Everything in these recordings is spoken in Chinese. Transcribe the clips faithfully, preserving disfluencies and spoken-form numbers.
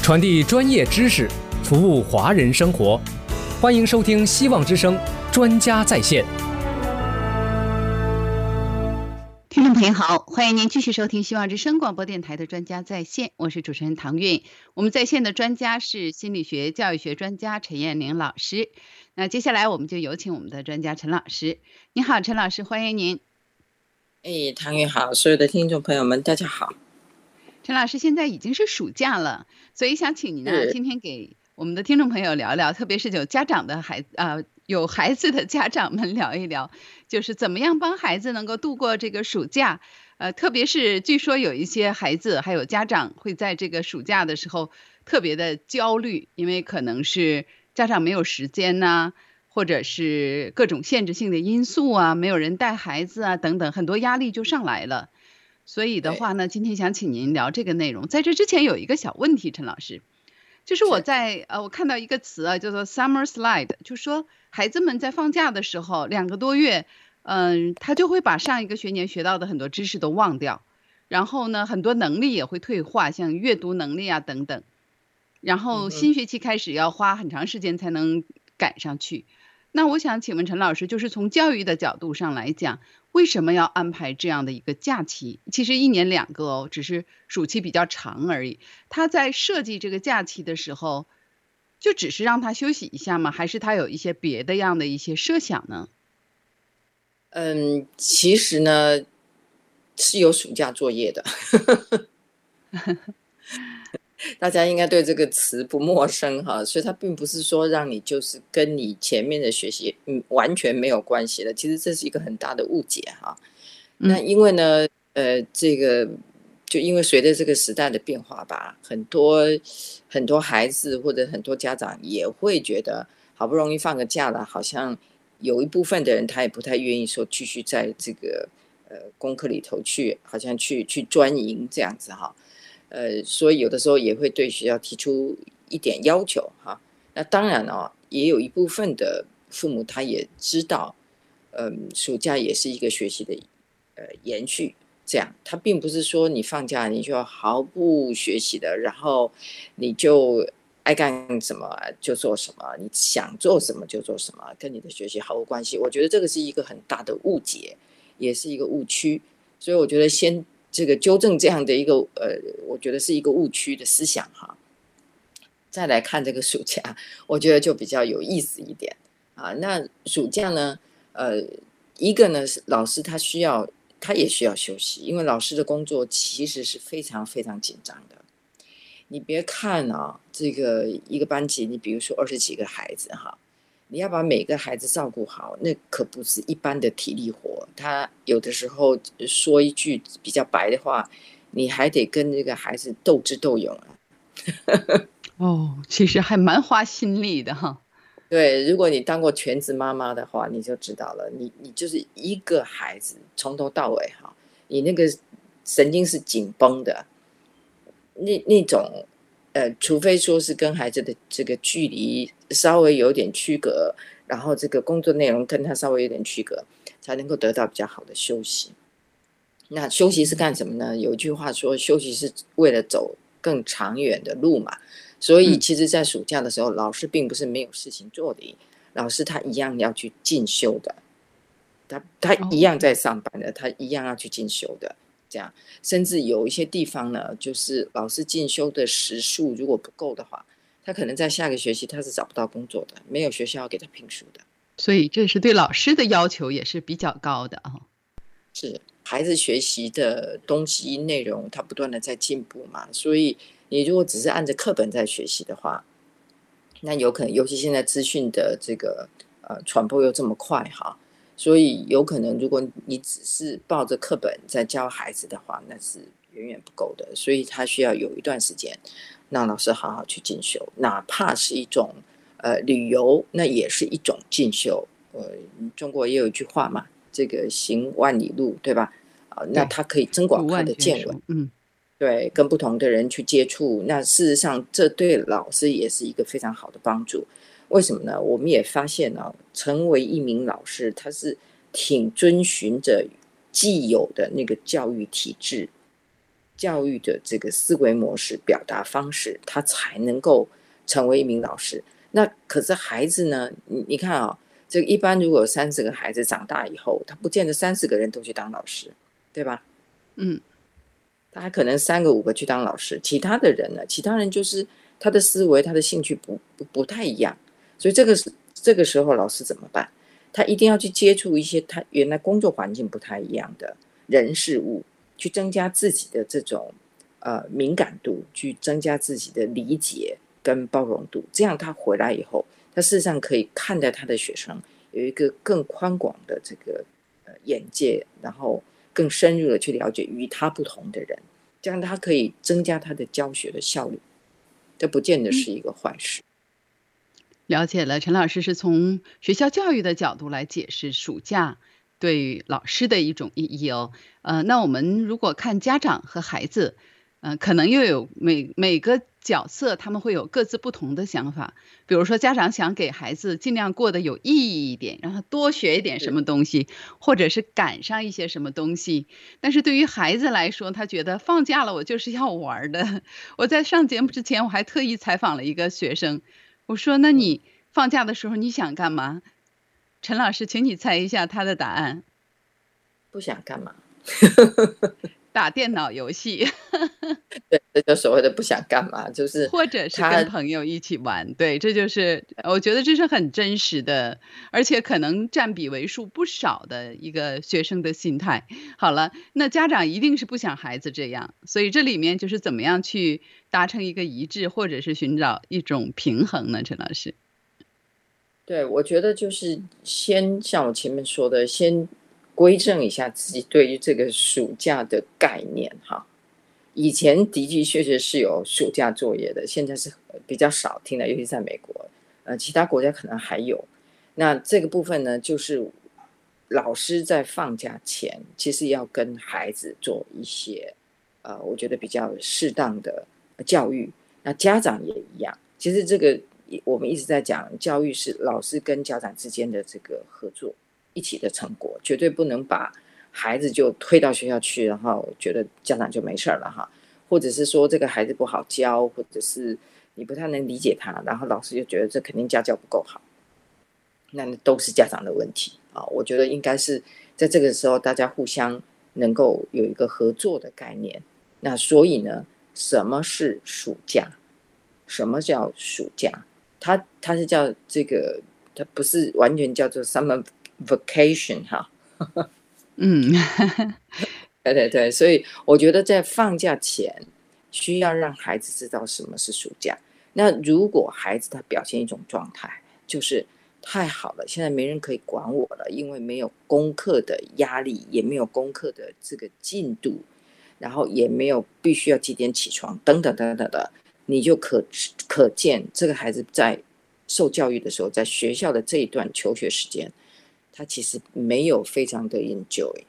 传递专业知识，服务华人生活。欢迎收听希望之声专家在线。 听众朋友好，欢迎您继续收听希望之声广播电台的专家在线，我是主持人唐韵。我们在线的专家是心理学教育学专家陈燕玲老师。那接下来我们就有请我们的专家陈老师。你好，陈老师，欢迎您。 哎，唐韵好，所有的听众朋友们大家好。 陈老师，现在已经是暑假了，所以想请您呢今天给我们的听众朋友聊聊，特别是有家长的孩啊、呃、有孩子的家长们聊一聊，就是怎么样帮孩子能够度过这个暑假。呃，特别是据说有一些孩子还有家长会在这个暑假的时候特别的焦虑，因为可能是家长没有时间呐、啊，或者是各种限制性的因素啊，没有人带孩子啊等等，很多压力就上来了。所以的话呢，今天想请您聊这个内容。在这之前有一个小问题，陈老师，就是我在呃，我看到一个词啊，叫做 summer slide， 就说孩子们在放假的时候两个多月，嗯、呃，他就会把上一个学年学到的很多知识都忘掉，然后呢，很多能力也会退化，像阅读能力啊等等，然后新学期开始要花很长时间才能赶上去。那我想请问陈老师，就是从教育的角度上来讲，为什么要安排这样的一个假期？其实一年两个哦，只是暑期比较长而已。他在设计这个假期的时候，就只是让他休息一下吗？还是他有一些别的样的一些设想呢？ 嗯，其实呢是有暑假作业的。大家应该对这个词不陌生哈，所以它并不是说让你就是跟你前面的学习嗯完全没有关系的，其实这是一个很大的误解哈。嗯、那因为呢，呃，这个就因为随着这个时代的变化吧，很多很多孩子或者很多家长也会觉得，好不容易放个假了，好像有一部分的人他也不太愿意说继续在这个呃功课里头去，好像去去钻营这样子哈。呃，所以有的时候也会对学校提出一点要求哈。那当然哦，也有一部分的父母他也知道，嗯，暑假也是一个学习的呃延续，这样，他并不是说你放假你就要毫不学习的，然后你就爱干什么就做什么，你想做什么就做什么，跟你的学习毫无关系。我觉得这个是一个很大的误解，也是一个误区。所以我觉得先。这个纠正这样的一个呃，我觉得是一个误区的思想哈。再来看这个暑假，我觉得就比较有意思一点啊。那暑假呢，呃，一个呢是老师他需要，他也需要休息，因为老师的工作其实是非常非常紧张的。你别看啊，这个一个班级，你比如说二十几个孩子哈。你要把每个孩子照顾好，那可不是一般的体力活。他有的时候说一句比较白的话，你还得跟这个孩子斗智斗勇啊。 哦，其实还蛮花心力的哈。 对，如果你当过全职妈妈的话，你就知道了。你你就是一个孩子从头到尾哈，你那个神经是紧绷的，那那种。呃，除非说是跟孩子的这个距离稍微有点区隔，然后这个工作内容跟他稍微有点区隔，才能够得到比较好的休息。那休息是干什么呢？有一句话说，休息是为了走更长远的路嘛。所以其实在暑假的时候，老师并不是没有事情做的，老师他一样要去进修的，他他一样在上班的，他一样要去进修的。这样，甚至有一些地方呢，就是老师进修的时数如果不够的话，他可能在下个学期他是找不到工作的，没有学校要给他聘书的。 所以这是对老师的要求也是比较高的啊。 是，孩子学习的东西内容他不断的在进步嘛，所以你如果只是按着课本在学习的话，那有可能，尤其现在资讯的这个呃传播又这么快哈。所以有可能，如果你只是抱着课本在教孩子的话，那是远远不够的。所以他需要有一段时间，让老师好好去进修，哪怕是一种呃旅游，那也是一种进修。呃，中国也有一句话嘛，这个行万里路，对吧？啊、呃，那他可以增广他的见闻， 嗯， 对，跟不同的人去接触。那事实上，这对老师也是一个非常好的帮助。为什么呢？我们也发现呢、啊，成为一名老师，他是挺遵循着既有的那个教育体制， 教育的这个思维模式、表达方式，他才能够成为一名老师。那可是孩子呢？你你看啊、哦，这个一般如果有三十个孩子长大以后，他不见得三十个人都去当老师，对吧？ 嗯， 他还可能三个五个去当老师，其他的人呢？其他人就是他的思维、他的兴趣不不不太一样，所以这个是这个时候老师怎么办？他一定要去接触一些他原来工作环境不太一样的人事物，去增加自己的这种呃敏感度，去增加自己的理解跟包容度，这样他回来以后，他事实上可以看待他的学生有一个更宽广的这个呃眼界，然后更深入的去了解与他不同的人，这样他可以增加他的教学的效率，这不见得是一个坏事。 了解了，陈老师是从学校教育的角度来解释暑假对老师的一种意义哦。呃，那我们如果看家长和孩子，呃，可能又有每每个角色他们会有各自不同的想法。比如说家长想给孩子尽量过得有意义一点，让他多学一点什么东西，或者是赶上一些什么东西。但是对于孩子来说，他觉得放假了我就是要玩的。我在上节目之前，我还特意采访了一个学生，我说那你放假的时候你想干嘛？陈老师，请你猜一下他的答案。 不想干嘛？ 打电脑游戏。 对，这就所谓的不想干嘛，就是或者是他跟朋友一起玩。对，这就是我觉得这是很真实的，而且可能占比为数不少的一个学生的心态。好了，那家长一定是不想孩子这样，所以这里面就是怎么样去达成一个一致，或者是寻找一种平衡呢？陈老师。 对，我觉得就是先像我前面说的，先归正一下自己对于这个暑假的概念哈。以前的的确确是有暑假作业的，现在是比较少听的，尤其在美国，呃，其他国家可能还有。那这个部分呢，就是老师在放假前，其实要跟孩子做一些，呃，我觉得比较适当的教育。那家长也一样，其实这个我们一直在讲，教育是老师跟家长之间的这个合作一起的成果，绝对不能把孩子就推到学校去，然后觉得家长就没事了哈，或者是说这个孩子不好教，或者是你不太能理解他，然后老师就觉得这肯定家教不够好，那都是家长的问题啊。我觉得应该是在这个时候大家互相能够有一个合作的概念。那所以呢，什么是暑假？什么叫暑假？它它是叫这个，它不是完全叫做 summer vacation 哈。 嗯， 对对对，所以我觉得在放假前需要让孩子知道什么是暑假。那如果孩子他表现一种状态，就是太好了，现在没人可以管我了，因为没有功课的压力，也没有功课的这个进度，然后也没有必须要几点起床等等等等的，你就可可见这个孩子在受教育的时候，在学校的这一段求学时间，他其实没有非常的 enjoy。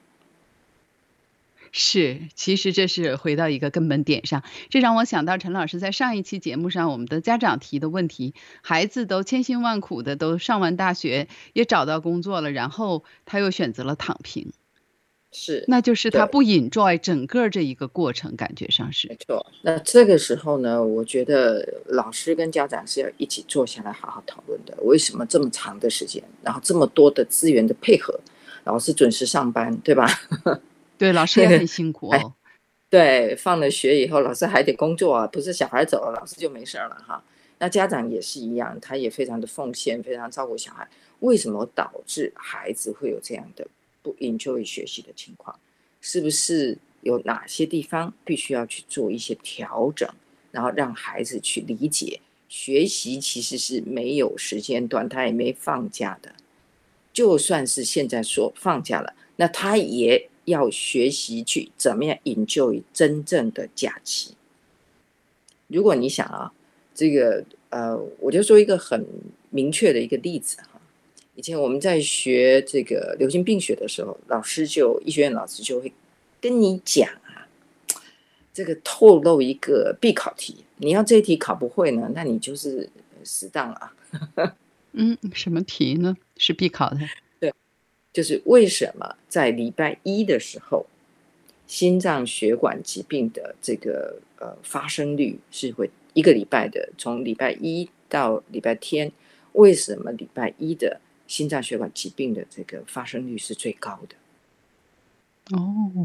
是，其实这是回到一个根本点上，这让我想到陈老师在上一期节目上我们的家长提的问题，孩子都千辛万苦的都上完大学，也找到工作了，然后他又选择了躺平， 是， 那就是他对， 不 enjoy 整个这一个过程，感觉上是。 没错。那这个时候呢，我觉得老师跟家长是要一起坐下来好好讨论的。为什么这么长的时间，然后这么多的资源的配合，老师准时上班，对吧？ 对，老师也很辛苦哦。 对，放了学以后，老师还得工作啊，不是小孩走了，老师就没事了哈。那家长也是一样，他也非常的奉献，非常照顾小孩。为什么导致孩子会有这样的不 enjoy 学习的情况？是不是有哪些地方必须要去做一些调整，然后让孩子去理解，学习其实是没有时间段，他也没放假的。就算是现在说放假了，那他也要学习去怎么样 enjoy 真正的假期。如果你想啊，这个呃，我就说一个很明确的一个例子哈。以前我们在学这个流行病学的时候，老师就医学院老师就会跟你讲啊，这个透露一个必考题，你要这一题考不会呢，那你就是死当了。 嗯，什么题呢？是必考的。 对，就是为什么在礼拜一的时候， 心脏血管疾病的这个呃发生率是会一个礼拜的，从礼拜一到礼拜天，为什么礼拜一的心脏血管疾病的这个发生率是最高的？ 哦，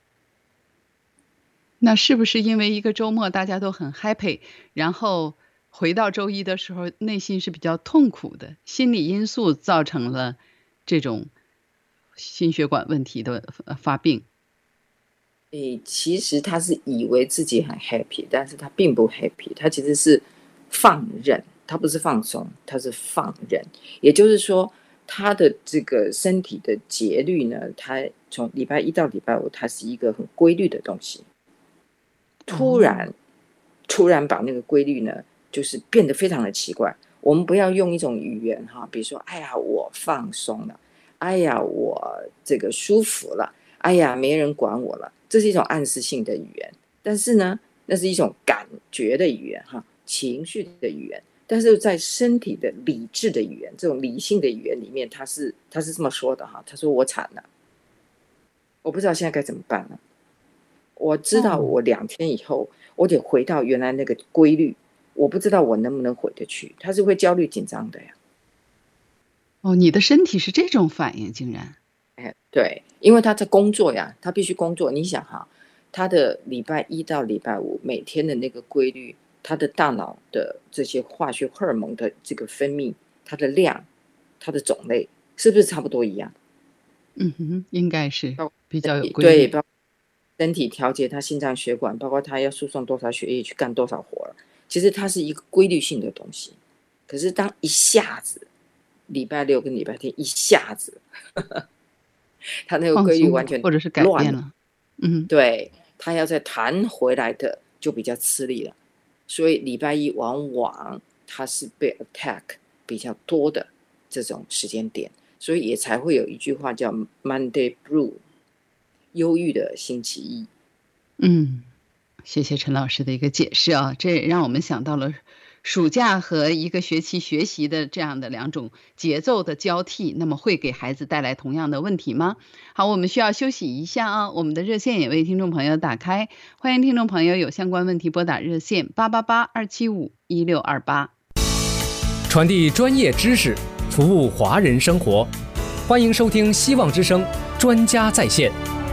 那是不是因为一个周末大家都很 happy， 然后回到周一的时候内心是比较痛苦的，心理因素造成了这种心血管问题的发病？ 诶，其实他是以为自己很 happy， 但是他并不 happy， 他其实是放任，他不是放松，他是放任。也就是说，他的这个身体的节律呢，他从礼拜一到礼拜五，它是一个很规律的东西。突然，哦、突然把那个规律呢，就是变得非常的奇怪。我们不要用一种语言哈，比如说，哎呀，我放松了，哎呀，我这个舒服了，哎呀，没人管我了。这是一种暗示性的语言，但是呢，那是一种感觉的语言哈，情绪的语言。但是在身体的理智的语言，这种理性的语言里面，他是他是这么说的哈，他说我惨了，我不知道现在该怎么办了。我知道我两天以后，我得回到原来那个规律，我不知道我能不能回得去。他是会焦虑紧张的呀。 哦，你的身体是这种反应，竟然。 哎，对，因为他在工作呀，他必须工作。你想哈，他的礼拜一到礼拜五每天的那个规律，他的大脑的这些化学荷尔蒙的这个分泌，它的量、它的种类，是不是差不多一样？ 嗯哼，应该是比较有规律。 对，包括身体调节他心脏血管，包括他要输送多少血液去干多少活了，其实它是一个规律性的东西。可是当一下子礼拜六跟礼拜天一下子。呵呵他那个规律完全或者是改变了，嗯， 对，他要再弹回来的就比较吃力了，所以礼拜一往往他是被 attack 比较多的这种时间点，所以也才会有一句话叫 Monday Blue， 忧郁的星期一。 嗯，谢谢陈老师的一个解释啊，这让我们想到了暑假和一个学期学习的这样的两种节奏的交替，那么会给孩子带来同样的问题吗？好，我们需要休息一下啊，我们的热线也为听众朋友打开，欢迎听众朋友有相关问题拨打热线八八八二七五一六二八， 传递专业知识，服务华人生活，欢迎收听希望之声专家在线。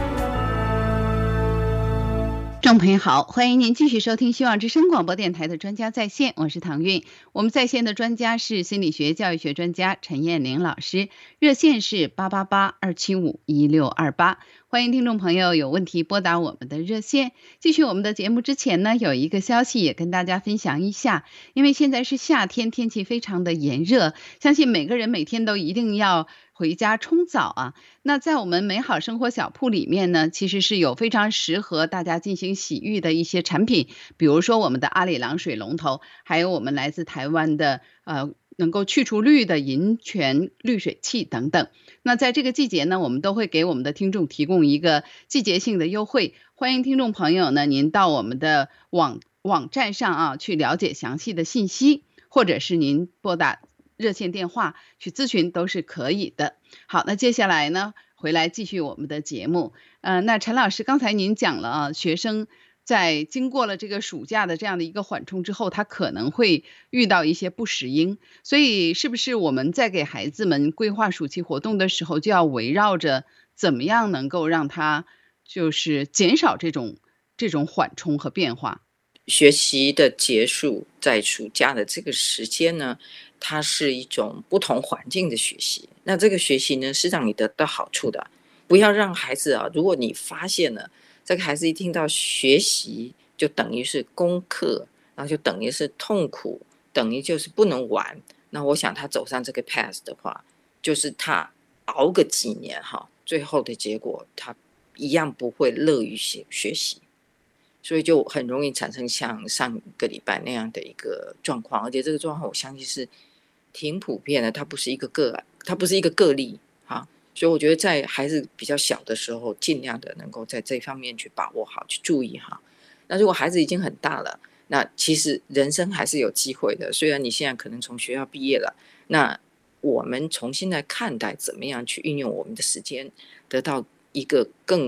众朋友好，欢迎您继续收听希望之声广播电台的专家在线，我是唐韵。我们在线的专家是心理学教育学专家陈燕玲老师，热线是八八八二七五一六二八，欢迎听众朋友有问题拨打我们的热线。继续我们的节目之前呢，有一个消息也跟大家分享一下，因为现在是夏天，天气非常的炎热，相信每个人每天都一定要回家冲澡啊。那在我们美好生活小铺里面呢，其实是有非常适合大家进行洗浴的一些产品，比如说我们的阿里郎水龙头，还有我们来自台湾的呃能够去除氯的银泉滤水器等等。那在这个季节呢，我们都会给我们的听众提供一个季节性的优惠，欢迎听众朋友呢，您到我们的网网站上啊去了解详细的信息，或者是您拨打热线电话去咨询都是可以的。好，那接下来呢，回来继续我们的节目。呃，那陈老师，刚才您讲了啊，学生在经过了这个暑假的这样的一个缓冲之后，他可能会遇到一些不适应，所以是不是我们在给孩子们规划暑期活动的时候，就要围绕着怎么样能够让他就是减少这种这种缓冲和变化？ 学习的结束，在暑假的这个时间呢，它是一种不同环境的学习。那这个学习呢，是让你得到好处的。不要让孩子啊，如果你发现了这个孩子一听到学习，就等于是功课，然后就等于是痛苦，等于就是不能玩。那我想他走上这个 path 的话，就是他熬个几年哈，最后的结果他一样不会乐于学学习。所以就很容易产生像上个礼拜那样的一个状况，而且这个状况我相信是挺普遍的，它不是一个个案，它不是一个个例哈。所以我觉得在孩子比较小的时候，尽量的能够在这方面去把握好，去注意哈。那如果孩子已经很大了，那其实人生还是有机会的。虽然你现在可能从学校毕业了，那我们重新来看待怎么样去运用我们的时间，得到一个更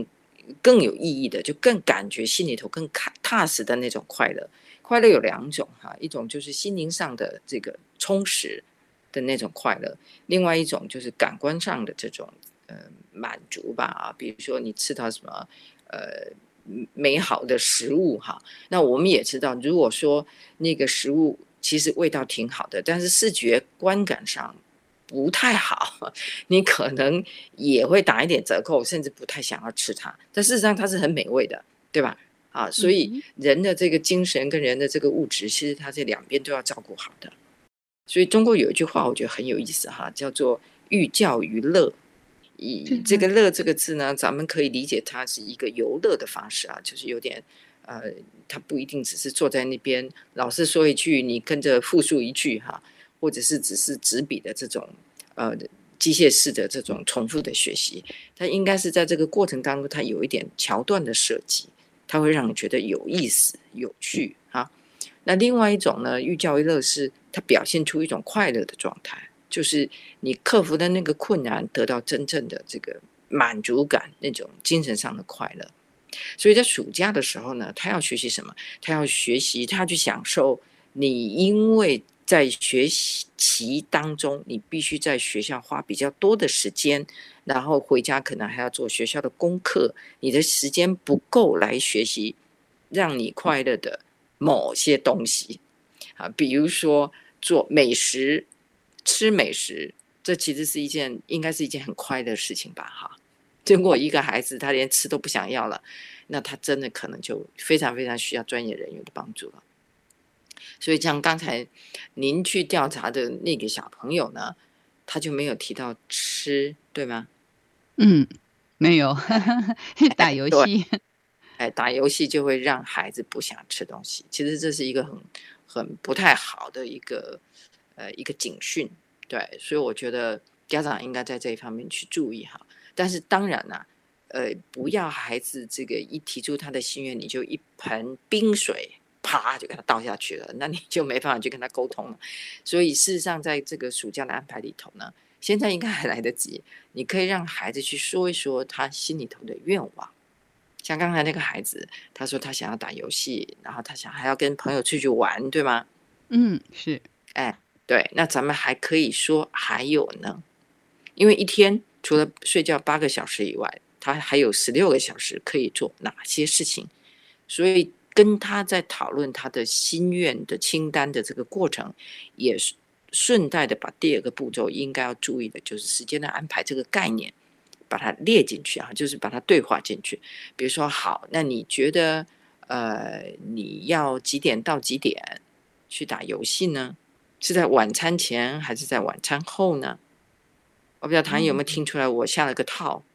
更有意义的，就更感觉心里头更踏实的那种快乐。快乐有两种哈，一种就是心灵上的这个充实的那种快乐，另外一种就是感官上的这种呃满足吧啊，比如说你吃到什么呃美好的食物哈，那我们也知道，如果说那个食物其实味道挺好的，但是视觉观感上不太好，你可能也会打一点折扣，甚至不太想要吃它。但事实上它是很美味的，对吧？啊，所以人的这个精神跟人的这个物质，其实它这两边都要照顾好的。所以中国有一句话，我觉得很有意思哈，叫做“寓教于乐”。以这个“乐”这个字呢，咱们可以理解它是一个游乐的方式啊，就是有点呃，它不一定只是坐在那边，老师说一句，你跟着复述一句哈，或者是只是纸笔的这种呃机械式的这种重复的学习，它应该是在这个过程当中，它有一点桥段的设计。它会让你觉得有意思、有趣啊。那另外一种呢，寓教于乐是它表现出一种快乐的状态，就是你克服的那个困难，得到真正的这个满足感，那种精神上的快乐。所以在暑假的时候呢，他要学习什么？他要学习，他要去享受你因为在学习当中，你必须在学校花比较多的时间，然后回家可能还要做学校的功课，你的时间不够来学习让你快乐的某些东西啊，比如说做美食，吃美食，这其实是一件应该是一件很快乐的事情吧哈。如果一个孩子他连吃都不想要了，那他真的可能就非常非常需要专业人员的帮助了。所以像刚才您去调查的那个小朋友呢，他就没有提到吃，对吗？ 嗯，没有打游戏。 哎，打游戏就会让孩子不想吃东西，其实这是一个很很不太好的一个呃一个警讯，对，所以我觉得家长应该在这一方面去注意哈。但是当然啦、啊，呃，不要孩子这个一提出他的心愿，你就一盆冰水啪就给他倒下去了，那你就没办法去跟他沟通了。所以事实上，在这个暑假的安排里头呢，现在应该还来得及，你可以让孩子去说一说他心里头的愿望。像刚才那个孩子，他说他想要打游戏，然后他想还要跟朋友出去玩，对吗？ 嗯，是。 哎，对，那咱们还可以说还有呢，因为一天除了睡觉八个小时以外，他还有十六个小时可以做哪些事情，所以跟他在讨论他的心愿的清单的这个过程，也顺带的把第二个步骤应该要注意的就是时间的安排这个概念。把它列进去啊，就是把它对话进去。比如说，好，那你觉得，呃，你要几点到几点去打游戏呢？是在晚餐前还是在晚餐后呢？我不知道唐毅有没有听出来，我下了个套。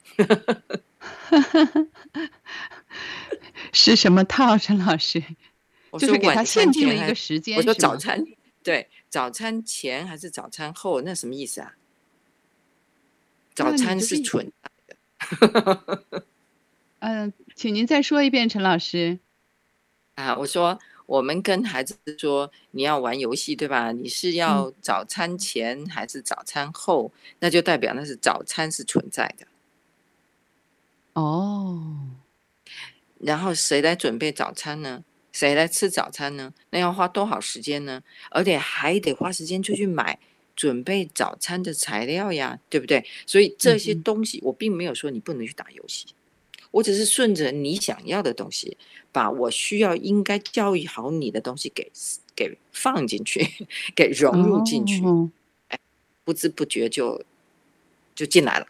是什么套，陈老师？就是给他限定了一个时间。 我说早餐，对，早餐前还是早餐后？那什么意思啊？早餐是存在的。 嗯、呃，请您再说一遍，陈老师。 啊，我说我们跟孩子说你要玩游戏，对吧？你是要早餐前还是早餐后？嗯、那就代表那是早餐是存在的。 哦。 然后谁来准备早餐呢？谁来吃早餐呢？那要花多少时间呢？而且还得花时间出去买准备早餐的材料呀，对不对？所以这些东西我并没有说你不能去打游戏，我只是顺着你想要的东西，把我需要应该教育好你的东西给给放进去，给融入进去，哦、不知不觉就就进来了。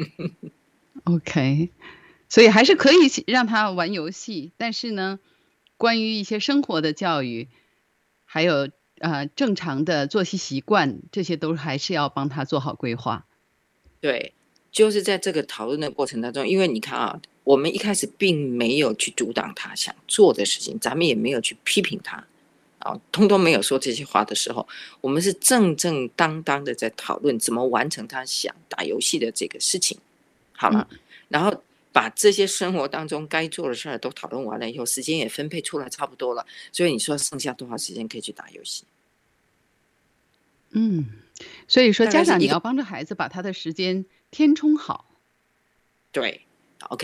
OK， 所以还是可以让他玩游戏，但是呢，关于一些生活的教育，还有呃正常的作息习惯，这些都还是要帮他做好规划。 对，就是在这个讨论的过程当中，因为你看啊，我们一开始并没有去阻挡他想做的事情，咱们也没有去批评他啊，通通没有说这些话的时候，我们是正正当当的在讨论怎么完成他想打游戏的这个事情，好了，嗯、然后把这些生活当中该做的事儿都讨论完了以后，时间也分配出来差不多了，所以你说剩下多少时间可以去打游戏？ 嗯，所以说家长你要帮着孩子把他的时间填充好。 对 ，OK，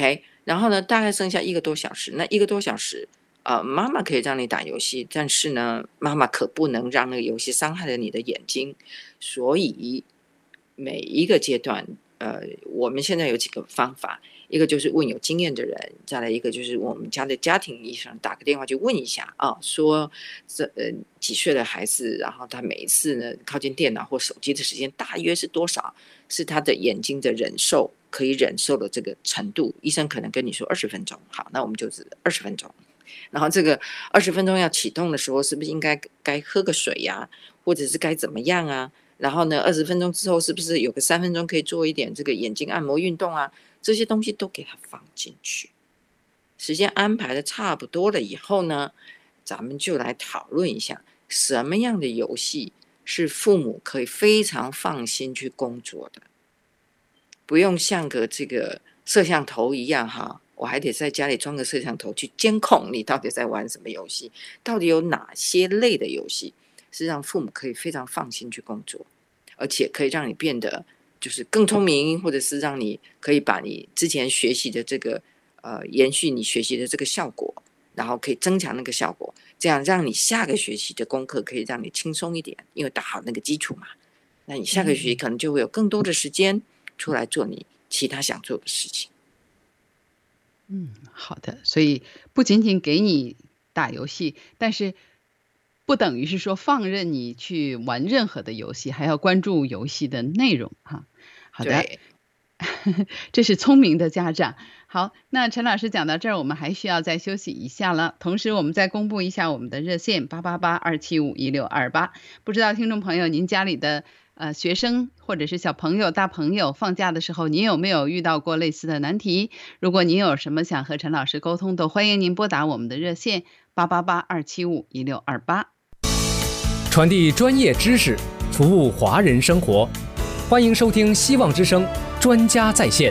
然后呢，大概剩下一个多小时，那一个多小时，呃，妈妈可以让你打游戏，但是呢，妈妈可不能让那个游戏伤害了你的眼睛。所以每一个阶段，呃，我们现在有几个方法，一个就是问有经验的人，再来一个就是我们家的家庭医生打个电话去问一下啊，说这呃几岁的孩子，然后他每一次呢靠近电脑或手机的时间大约是多少，是他的眼睛的忍受可以忍受的这个程度，医生可能跟你说二十分钟，好，那我们就是二十分钟。然后这个二十分钟要启动的时候，是不是应该该喝个水呀、啊，或者是该怎么样啊？然后呢，二十分钟之后是不是有个三分钟可以做一点这个眼睛按摩运动啊？这些东西都给它放进去。时间安排的差不多了以后呢，咱们就来讨论一下什么样的游戏是父母可以非常放心去工作的，不用像个这个摄像头一样哈，我还得在家里装个摄像头去监控你到底在玩什么游戏，到底有哪些类的游戏是让父母可以非常放心去工作，而且可以让你变得就是更聪明，或者是让你可以把你之前学习的这个呃延续你学习的这个效果，然后可以增强那个效果，这样让你下个学期的功课可以让你轻松一点，因为打好那个基础嘛。那你下个学期可能就会有更多的时间出来做你其他想做的事情。 嗯，好的。所以不仅仅给你打游戏，但是不等于是说放任你去玩任何的游戏，还要关注游戏的内容哈。好的，这是聪明的家长。好，那陈老师讲到这儿，我们还需要再休息一下了。同时，我们再公布一下我们的热线八八八二七五一六二八。不知道听众朋友，您家里的呃学生或者是小朋友、大朋友放假的时候，您有没有遇到过类似的难题？如果您有什么想和陈老师沟通的，欢迎您拨打我们的热线八八八二七五一六二八。 传递专业知识，服务华人生活。欢迎收听希望之声专家在线。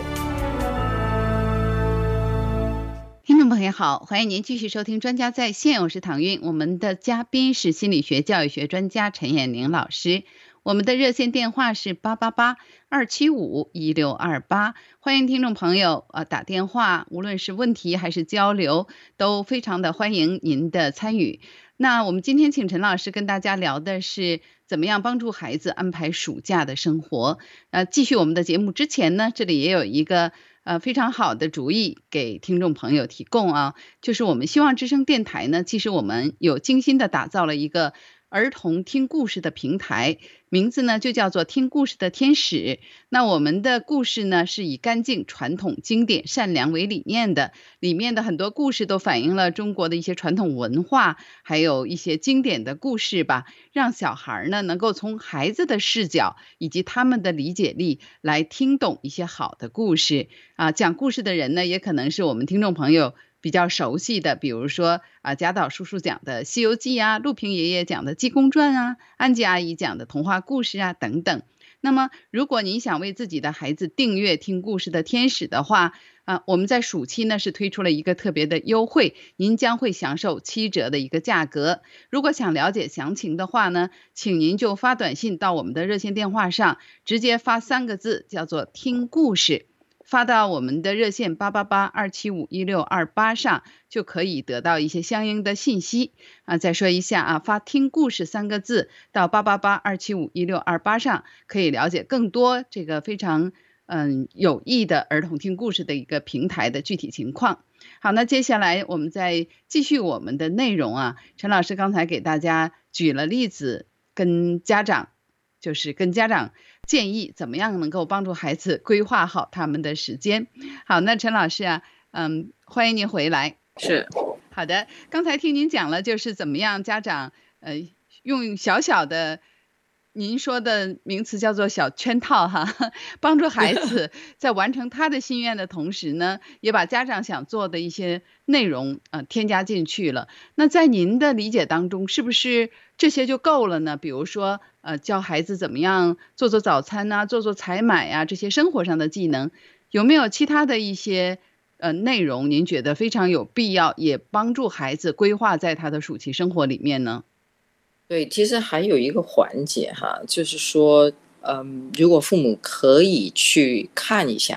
听众朋友好，欢迎您继续收听专家在线，我是唐韵，我们的嘉宾是心理学教育学专家陈彦玲老师。我们的热线电话是八八八二七五一六二八，欢迎听众朋友呃打电话，无论是问题还是交流，都非常的欢迎您的参与。那我们今天请陈老师跟大家聊的是怎么样帮助孩子安排暑假的生活。呃，继续我们的节目之前呢，这里也有一个呃非常好的主意给听众朋友提供啊，就是我们希望之声电台呢，其实我们有精心的打造了一个儿童听故事的平台，名字呢就叫做听故事的天使。那我们的故事呢是以干净、传统、经典、善良为理念的，里面的很多故事都反映了中国的一些传统文化，还有一些经典的故事吧，让小孩呢能够从孩子的视角以及他们的理解力来听懂一些好的故事啊。讲故事的人呢也可能是我们听众朋友比较熟悉的，比如说啊，贾岛叔叔讲的《西游记》啊，陆平爷爷讲的《济公传》啊，安吉阿姨讲的童话故事啊等等。那么如果您想为自己的孩子订阅听故事的天使的话啊，我们在暑期呢是推出了一个特别的优惠，您将会享受七折的一个价格。如果想了解详情的话呢，请您就发短信到我们的热线电话上，直接发三个字叫做听故事，发到我们的热线八八八二七五一六二八上，就可以得到一些相应的信息啊。再说一下啊，发听故事三个字到八八八二七五一六二八上，可以了解更多这个非常嗯有益的儿童听故事的一个平台的具体情况。好，那接下来我们再继续我们的内容啊。陈老师刚才给大家举了例子，跟家长就是跟家长建议怎么样能够帮助孩子规划好他们的时间。好，那陈老师啊，嗯，欢迎您回来。 是， 好的，刚才听您讲了，就是怎么样家长呃用小小的，您说的名词叫做小圈套哈，帮助孩子在完成他的心愿的同时呢，也把家长想做的一些内容呃添加进去了。那在您的理解当中，是不是这些就够了呢？比如说呃教孩子怎么样做做早餐啊，做做采买啊，这些生活上的技能，有没有其他的一些呃内容您觉得非常有必要，也帮助孩子规划在他的暑期生活里面呢？ 对，其实还有一个环节哈，就是说，嗯，如果父母可以去看一下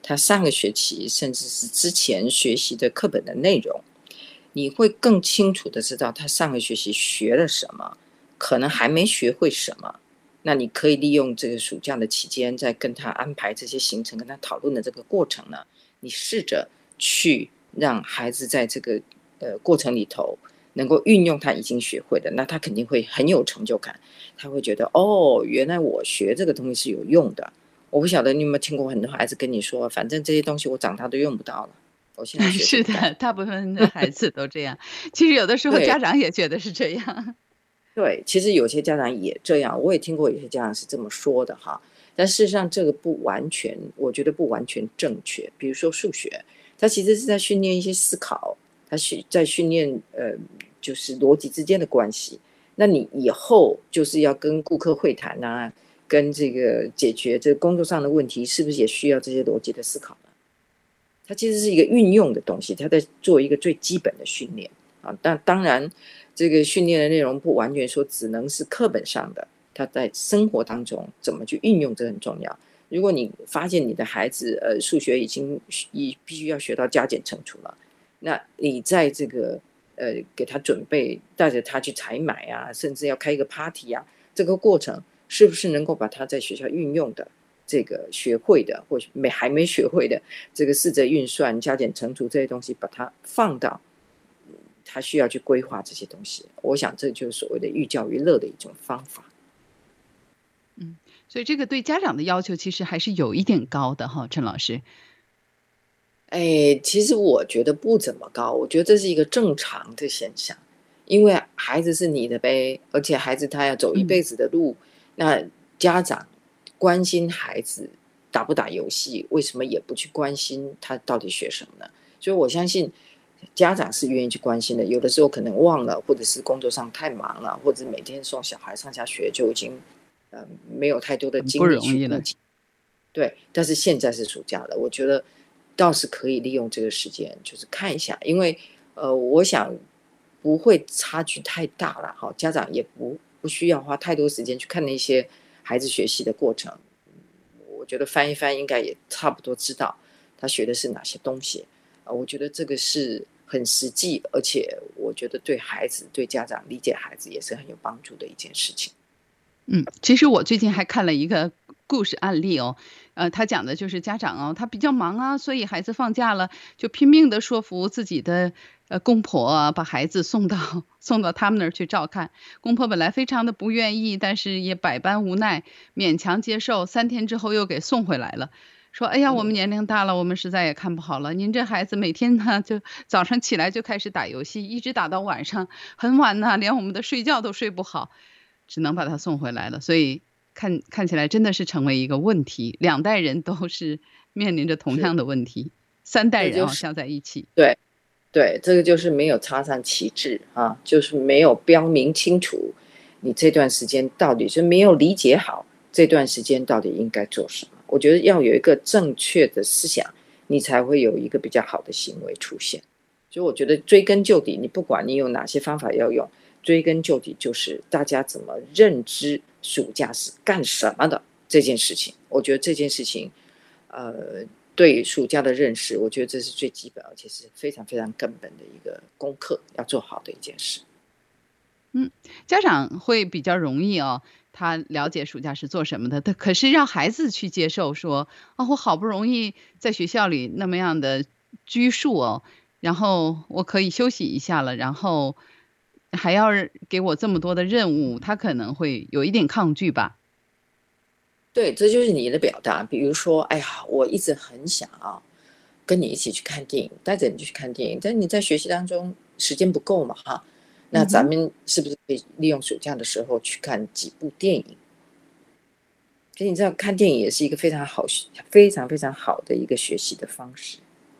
他上个学期甚至是之前学习的课本的内容，你会更清楚的知道他上个学期学了什么，可能还没学会什么。那你可以利用这个暑假的期间，在跟他安排这些行程，跟他讨论的这个过程呢，你试着去让孩子在这个呃过程里头能够运用他已经学会的，那他肯定会很有成就感。他会觉得哦，原来我学这个东西是有用的。我不晓得你有没有听过很多孩子跟你说，反正这些东西我长大都用不到了，我现在学是的，大部分的孩子都这样。其实有的时候家长也觉得是这样。 对，其实有些家长也这样，我也听过有些家长是这么说的哈。但事实上，这个不完全，我觉得不完全正确。比如说数学，它其实是在训练一些思考，它是在训练呃，就是逻辑之间的关系。那你以后就是要跟顾客会谈啊，跟这个解决这个工作上的问题，是不是也需要这些逻辑的思考呢？它其实是一个运用的东西，它在做一个最基本的训练啊。但当然，这个训练的内容不完全说只能是课本上的，他在生活当中怎么去运用，这很重要。如果你发现你的孩子呃数学已经已必须要学到加减乘除了，那你在这个呃给他准备带着他去采买啊，甚至要开一个 party 啊，这个过程是不是能够把他在学校运用的这个学会的，或许没还没学会的这个试着运算、加减乘除这些东西，把它放到他需要去规划这些东西。我想这就是所谓的寓教于乐的一种方法。 嗯，所以这个对家长的要求其实还是有一点高的哈，陈老师。 哎，其实我觉得不怎么高，我觉得这是一个正常的现象，因为孩子是你的呗，而且孩子他要走一辈子的路，嗯、那家长关心孩子打不打游戏，为什么也不去关心他到底学什么呢？所以我相信家长是愿意去关心的，有的时候可能忘了，或者是工作上太忙了，或者每天送小孩上下学就已经呃没有太多的精力去顾及。对，但是现在是暑假了，我觉得倒是可以利用这个时间，就是看一下，因为呃，我想不会差距太大了哈，家长也不不需要花太多时间去看那些孩子学习的过程。我觉得翻一翻应该也差不多知道他学的是哪些东西啊、呃，我觉得这个是很实际，而且我觉得对孩子、对家长理解孩子也是很有帮助的一件事情。 嗯，其实我最近还看了一个故事案例哦，呃，他讲的就是家长哦，他比较忙啊，所以孩子放假了就拼命的说服自己的呃公婆啊，把孩子送到送到他们那儿去照看。公婆本来非常的不愿意，但是也百般无奈，勉强接受。三天之后又给送回来了，说：“哎呀，我们年龄大了，我们实在也看不好了。您这孩子每天呢，就早上起来就开始打游戏，一直打到晚上很晚呢，连我们的睡觉都睡不好。”只能把他送回来了，所以看看起来真的是成为一个问题，两代人都是面临着同样的问题，三代人啊加在一起。 对对，这个就是没有插上旗帜啊，就是没有标明清楚，你这段时间到底是没有理解好这段时间到底应该做什么。我觉得要有一个正确的思想，你才会有一个比较好的行为出现。所以我觉得追根究底，你不管你有哪些方法要用。追根究底，就是大家怎么认知暑假是干什么的这件事情。我觉得这件事情，呃，对暑假的认识，我觉得这是最基本，而且是非常非常根本的一个功课，要做好的一件事。 嗯，家长会比较容易哦，他了解暑假是做什么的，可是让孩子去接受说，啊、哦，我好不容易在学校里那么样的拘束哦，然后我可以休息一下了，然后还要给我这么多的任务，他可能会有一点抗拒吧。 对，这就是你的表达。比如说，哎呀，我一直很想啊，跟你一起去看电影，带着你去看电影，但你在学习当中时间不够嘛，哈。那咱们是不是可以利用暑假的时候去看几部电影？所以你知道，看电影也是一个非常好、非常非常好的一个学习的方式。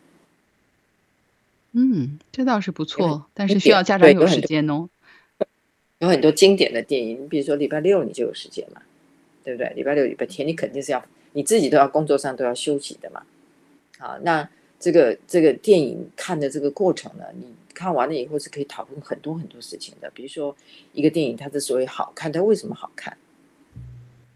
嗯，这倒是不错，但是需要家长有时间哦。 有很多经典的电影，比如说礼拜六你就有时间嘛，对不对？礼拜六、礼拜天你肯定是要你自己都要工作上都要休息的嘛。好，那这个这个电影看的这个过程呢，你看完了以后是可以讨论很多很多事情的。比如说一个电影它之所以好看，它为什么好看？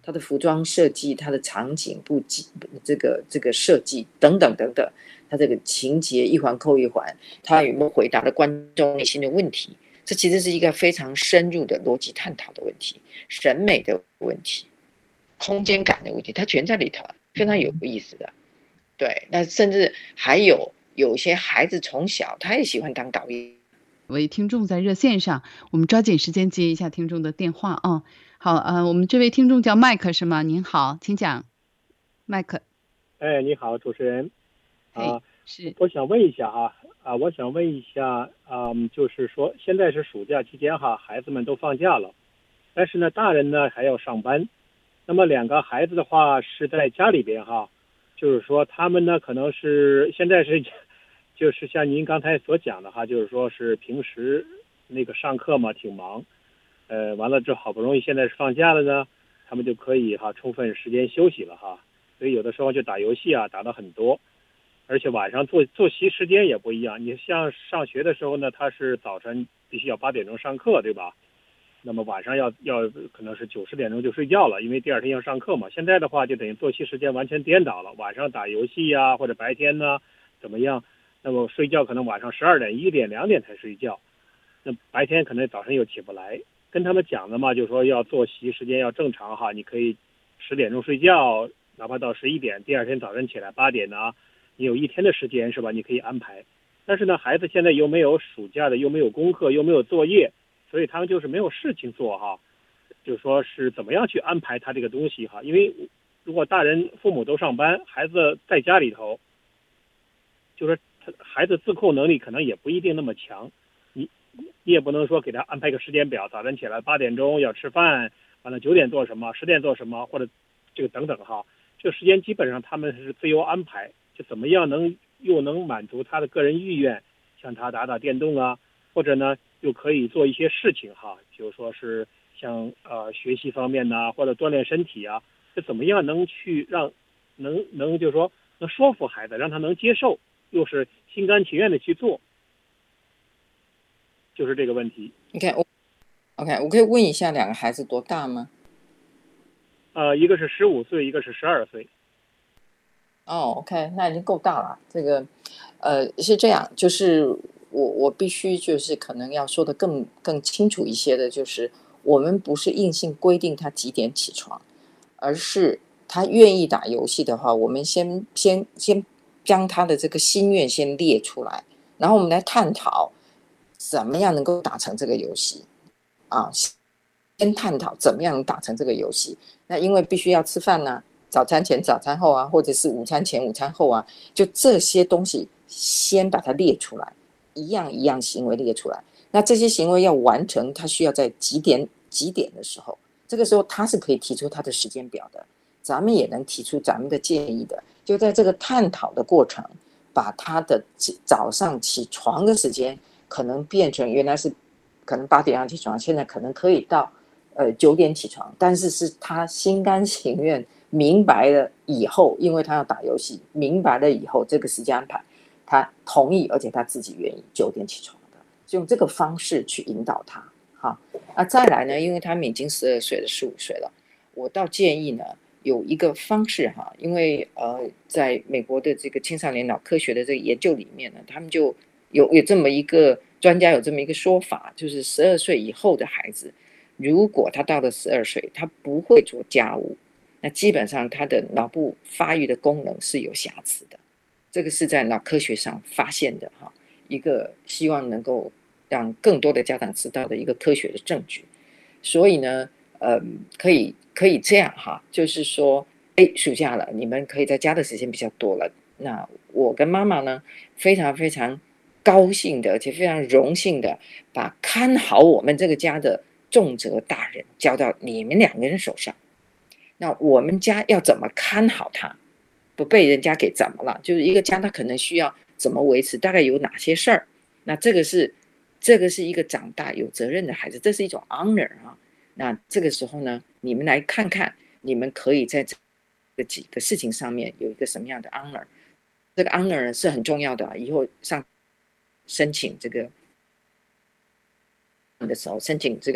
它的服装设计、它的场景布计、这个这个设计等等等等，它这个情节一环扣一环，它有没有回答了观众内心的问题？这其实是一个非常深入的逻辑探讨的问题，审美的问题，空间感的问题，它全在里头，非常有意思的。对，那甚至还有有些孩子从小他也喜欢当导演。 为听众在热线上，我们抓紧时间接一下听众的电话啊。好，呃，我们这位听众叫麦克是吗？您好，请讲，麦克。 哎，你好，主持人。 啊，是。 我想问一下哈，啊，我想问一下，嗯，就是说现在是暑假期间哈，孩子们都放假了，但是呢，大人呢还要上班。那么两个孩子的话是在家里边哈，就是说他们呢可能是现在是。就是像您刚才所讲的哈，就是说是平时那个上课嘛挺忙，呃，完了之后好不容易现在是放假了呢，他们就可以哈充分时间休息了哈，所以有的时候就打游戏啊，打到很多，而且晚上作作息时间也不一样。你像上学的时候呢，他是早晨必须要八点钟上课，对吧？那么晚上要要可能是九十点钟就睡觉了，因为第二天要上课嘛。现在的话就等于作息时间完全颠倒了，晚上打游戏呀、啊，或者白天呢怎么样？那么睡觉可能晚上十二点、一点、两点才睡觉，那白天可能早晨又起不来。跟他们讲的嘛，就说要作息时间要正常哈，你可以十点钟睡觉，哪怕到十一点，第二天早晨起来八点呢，你有一天的时间是吧？你可以安排。但是呢，孩子现在又没有暑假的，又没有功课，又没有作业，所以他们就是没有事情做哈，就说是怎么样去安排他这个东西哈？因为如果大人父母都上班，孩子在家里头，就是孩子自控能力可能也不一定那么强，你你也不能说给他安排个时间表，早晨起来八点钟要吃饭，完了九点做什么，十点做什么，或者这个等等哈，这个时间基本上他们是自由安排，就怎么样能又能满足他的个人意愿，像他打打电动啊，或者呢又可以做一些事情哈，就说是像呃学习方面呢，或者锻炼身体啊，这怎么样能去让能能就是说能说服孩子，让他能接受。又是心甘情愿的去做，就是这个问题。 你看，我 OK， 我可以问一下，两个孩子多大吗？ 呃，一个是十五岁，一个是十二岁。 哦 ，OK， 那已经够大了。这个，呃，是这样，就是我我必须就是可能要说的更更清楚一些的，就是我们不是硬性规定他几点起床，而是他愿意打游戏的话，我们先先先。将他的这个心愿先列出来，然后我们来探讨怎么样能够达成这个游戏啊。先探讨怎么样能达成这个游戏。那因为必须要吃饭呢、啊，早餐前、早餐后啊，或者是午餐前、午餐后啊，就这些东西先把它列出来，一样一样行为列出来。那这些行为要完成，他需要在几点几点的时候，这个时候他是可以提出他的时间表的，咱们也能提出咱们的建议的。就在这个探讨的过程，把他的早上起床的时间可能变成原来是可能八点要起床，现在可能可以到呃九点起床，但是是他心甘情愿明白了以后，因为他要打游戏，明白了以后这个时间安排他同意，而且他自己愿意九点起床的，就用这个方式去引导他。好，那再来呢，因为他们已经十二岁了，十五岁了，我倒建议呢。有一个方式哈，因为呃，在美国的这个青少年脑科学的这个研究里面呢，他们就有有这么一个专家有这么一个说法，就是十二岁以后的孩子，如果他到了十二岁，他不会做家务，那基本上他的脑部发育的功能是有瑕疵的。这个是在脑科学上发现的哈，一个希望能够让更多的家长知道的一个科学的证据。所以呢，呃，可以。可以这样哈，就是说，哎，暑假了，你们可以在家的时间比较多了。那我跟妈妈呢，非常非常高兴的，而且非常荣幸的，把看好我们这个家的重责大人交到你们两个人手上。那我们家要怎么看好他，不被人家给怎么了？就是一个家，他可能需要怎么维持，大概有哪些事儿？那这个是，这个是一个长大有责任的孩子，这是一种 honor 啊。那这个时候呢，你们来看看，你们可以在这几个事情上面有一个什么样的 honor？ 这个 honor 是很重要的，以后上申请这个的时候，申请这个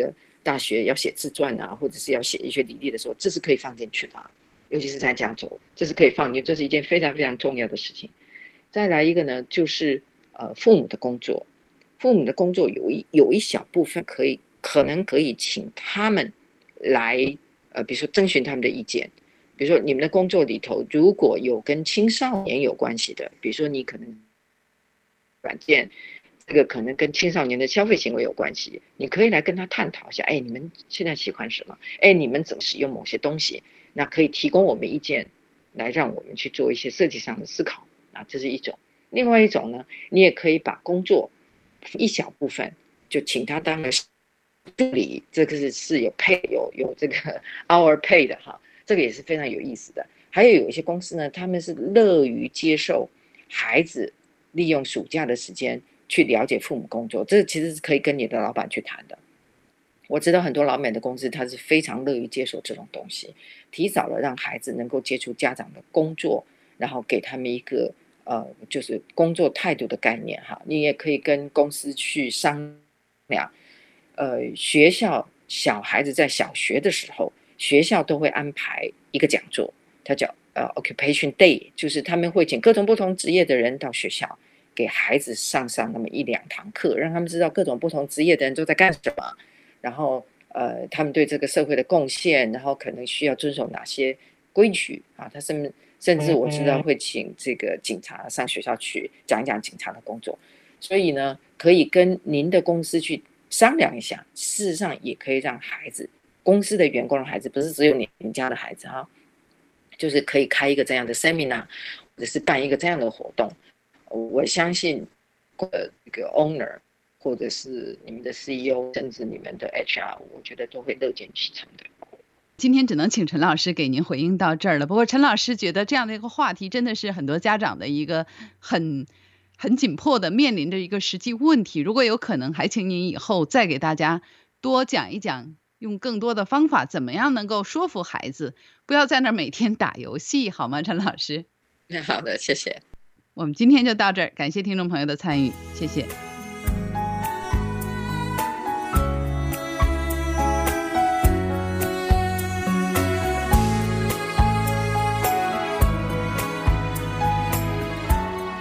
大学要写自传啊，或者是要写一些履历的时候，这是可以放进去的，尤其是在加州，这是可以放进，这是一件非常非常重要的事情。再来一个呢，就是呃父母的工作，父母的工作有一有一小部分可以可能可以请他们来呃，比如说征询他们的意见。比如说你们的工作里头如果有跟青少年有关系的，比如说你可能软件这个可能跟青少年的消费行为有关系，你可以来跟他探讨一下，哎，你们现在喜欢什么？哎，你们怎么使用某些东西？那可以提供我们意见，来让我们去做一些设计上的思考。啊，这是一种。另外一种呢，你也可以把工作一小部分就请他当个助理，这个是是有 pay 有有这个 hour pay 的哈，这个也是非常有意思的。还有有一些公司呢，他们是乐于接受孩子利用暑假的时间去了解父母工作，这其实是可以跟你的老板去谈的。我知道很多老美的公司，他是非常乐于接受这种东西，提早了让孩子能够接触家长的工作，然后给他们一个呃，就是工作态度的概念哈。你也可以跟公司去商量，呃，学校小孩子在小学的时候，学校都会安排一个讲座，它叫呃 Occupation Day， 就是他们会请各种不同职业的人到学校，给孩子上上那么一两堂课，让他们知道各种不同职业的人都在干什么，然后呃，他们对这个社会的贡献，然后可能需要遵守哪些规矩啊？他甚甚至我知道会请这个警察上学校去讲一讲警察的工作，所以呢，可以跟您的公司去商量一下，事实上也可以让孩子，公司的员工的孩子，不是只有你们家的孩子哈，就是可以开一个这样的 seminar， 或者是办一个这样的活动。我相信，呃，这个 owner 或者是你们的 C E O， 甚至你们的 H R， 我觉得都会乐见其成的。 今天只能请陈老师给您回应到这儿了。不过陈老师觉得这样的一个话题真的是很多家长的一个很很紧迫的面临着一个实际问题。如果有可能，还请您以后再给大家多讲一讲，用更多的方法，怎么样能够说服孩子，不要在那儿每天打游戏，好吗？陈老师。 好的，谢谢。 我们今天就到这儿，感谢听众朋友的参与，谢谢。